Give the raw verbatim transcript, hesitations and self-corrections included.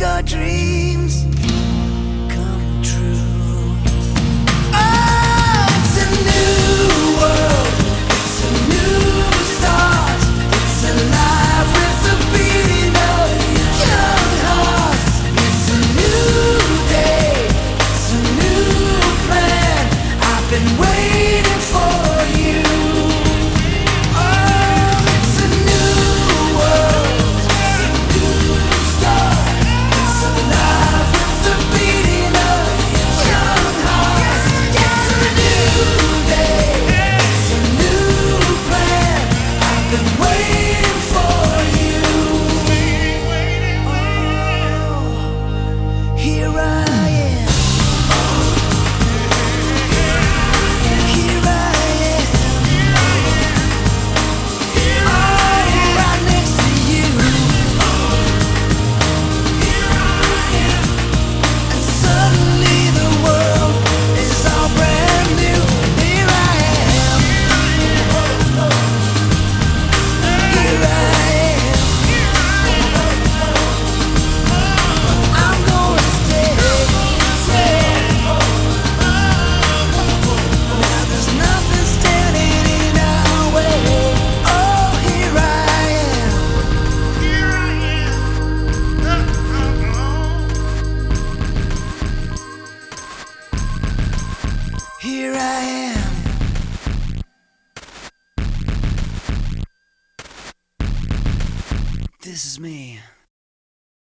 our dreams come true. Oh, it's a new world, it's a new start, it's a life with the beating of young hearts. It's a new day, it's a new plan. I've been waiting for you. Oh, it's a new world, it's a new start, it's a life with the beating of young hearts. It's a new day, it's a new plan. I've been waiting for you. Oh, here I am. Here I am. Oh, right next to you. And suddenly the world is all brand new. Here I am. Here I am. I'm gonna stay. Now there's nothing standing in our way. Oh, here I am. Here I am. Here I am. This is me.